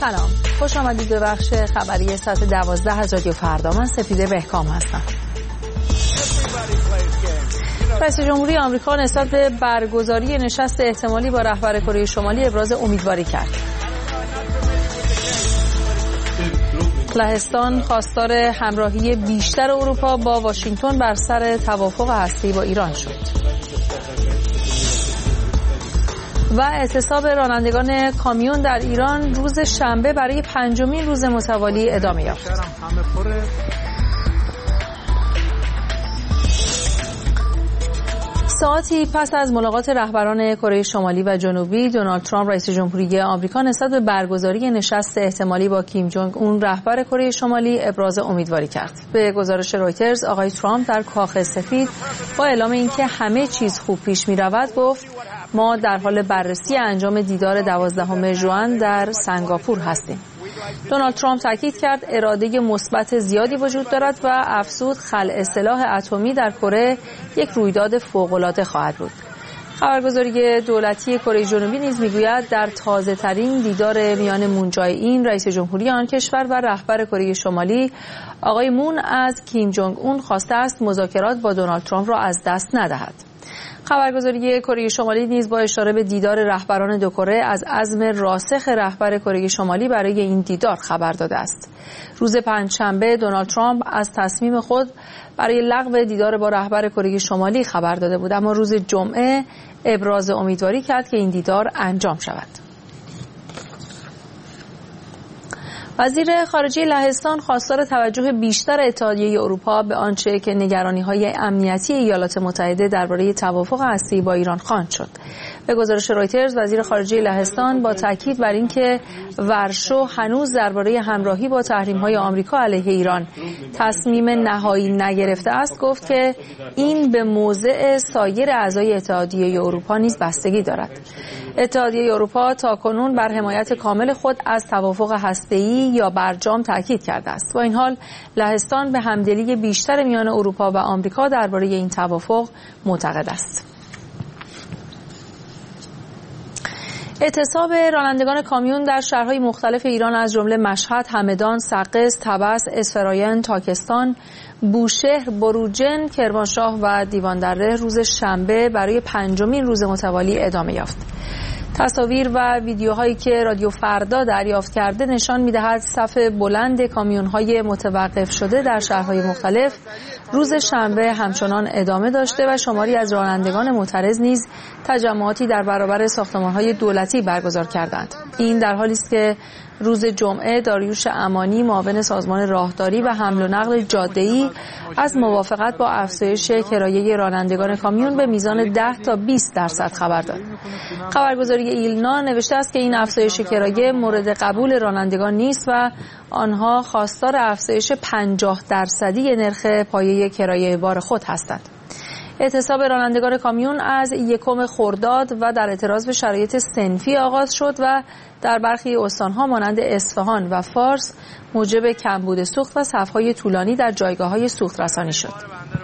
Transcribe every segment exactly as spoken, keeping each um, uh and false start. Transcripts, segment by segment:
سلام، خوش آمدید به بخش خبری ساعت دوازده از رادیو فردا. من سپیده بهکام هستم. رئیس جمهوری آمریکا نسبت به برگزاری نشست احتمالی با رهبر کره شمالی ابراز امیدواری کرد. لهستان خواستار همراهی بیشتر اروپا با واشنگتن بر سر توافق هسته‌ای با ایران شد. و اعتصاب رانندگان کامیون در ایران روز شنبه برای پنجمین روز متوالی ادامه یافت. ساعتی پس از ملاقات رهبران کره شمالی و جنوبی، دونالد ترامپ رئیس جمهوری آمریکا نسبت به برگزاری نشست احتمالی با کیم جونگ اون رهبر کره شمالی ابراز امیدواری کرد. به گزارش رویترز، آقای ترامپ در کاخ سفید با اعلام اینکه همه چیز خوب پیش می‌رود گفت: ما در حال بررسی انجام دیدار دوازدهم ژوئن در سنگاپور هستیم. دونالد ترامپ تاکید کرد اراده مثبت زیادی وجود دارد و افزود خلع سلاح اتمی در کره یک رویداد فوق‌العاده خواهد بود. خبرگزاری دولتی کره جنوبی نیز میگوید در تازه‌ترین دیدار میان مون جای این رئیس جمهوری آن کشور و رهبر کره شمالی، آقای مون از کیم جونگ اون خواسته است مذاکرات با دونالد ترامپ را از دست ندهد. خبرگزاری کره شمالی نیز با اشاره به دیدار رهبران دو کره از عزم راسخ رهبر کره شمالی برای این دیدار خبر داده است. روز پنجشنبه دونالد ترامپ از تصمیم خود برای لغو دیدار با رهبر کره شمالی خبر داده بود، اما روز جمعه ابراز امیدواری کرد که این دیدار انجام شود. وزیر خارجه لهستان خواستار توجه بیشتر اتحادیه اروپا به آنچه که نگرانی‌های امنیتی ایالات متحده درباره توافق هسته‌ای با ایران خواند شد. به گزارش رویترز، وزیر خارجه لهستان با تاکید بر اینکه ورشو هنوز درباره همراهی با تحریم‌های آمریکا علیه ایران تصمیم نهایی نگرفته است، گفت که این به موضع سایر اعضای اتحادیه اروپا نیز بستگی دارد. اتحادیه اروپا تاکنون بر حمایت کامل خود از توافق هسته‌ای یا برجام تاکید کرده است. با این حال لهستان به همدلی بیشتر میان اروپا و آمریکا درباره این توافق معتقد است. اعتصاب رانندگان کامیون در شهرهای مختلف ایران از جمله مشهد، همدان، سقز، طبس، اسفراین، تاکستان، بوشهر، بروجن، کرمانشاه و دیواندره روز شنبه برای پنجمین روز متوالی ادامه یافت. تصاویر و ویدیوهایی که رادیو فردا دریافت کرده نشان می‌دهد صف بلند کامیون‌های متوقف شده در شهرهای مختلف روز شنبه همچنان ادامه داشته و شماری از رانندگان معترض نیز تجمعاتی در برابر ساختمان‌های دولتی برگزار کردند. این در حالی است که روز جمعه داریوش امانی، معاون سازمان راهداری و حمل و نقل جاده‌ای، از موافقت با افزایش کرایه رانندگان کامیون به میزان ده تا بیست درصد خبر داد. خبرگزاری ایلنا نوشته است که این افزایش کرایه مورد قبول رانندگان نیست و آنها خواستار افزایش پنجاه درصدی نرخ پایه کرایه بار خود هستند. اعتصاب رانندگان کامیون از یکم خرداد و در اعتراض به شرایط صنفی آغاز شد و در برخی استانها مانند اصفهان و فارس موجب کمبود سوخت و صف‌های طولانی در جایگاه‌های سوخت رسانی شد.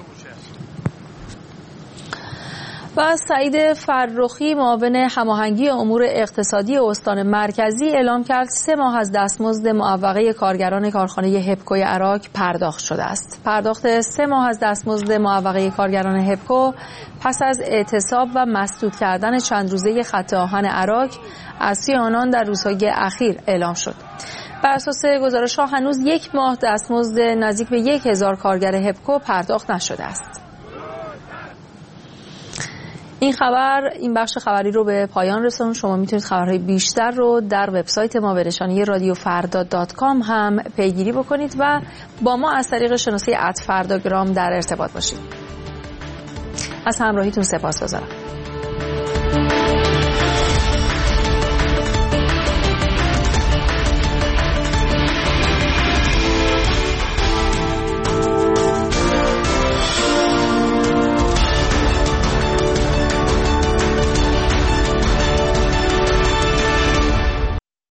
و سعید فرخی، معاون هماهنگی امور اقتصادی استان مرکزی، اعلام کرد سه ماه از دستمزد معوقه کارگران کارخانه هپکو عراق پرداخت شده است. پرداخت سه ماه از دستمزد معوقه کارگران هپکو پس از اعتصاب و مسدود کردن چند روزه خط آهن عراق از سوی آنان در روزهای اخیر اعلام شد. بر اساس گزارش‌ها هنوز یک ماه دستمزد نزدیک به یک هزار کارگر هپکو پرداخت نشده است. این خبر این بخش خبری رو به پایان رسوند. شما میتونید خبرهای بیشتر رو در وبسایت ما به نشانی رادیو فردا دات کام هم پیگیری بکنید و با ما از طریق شناسه ات فرداگرام در ارتباط باشید. از همراهیتون سپاسگزارم.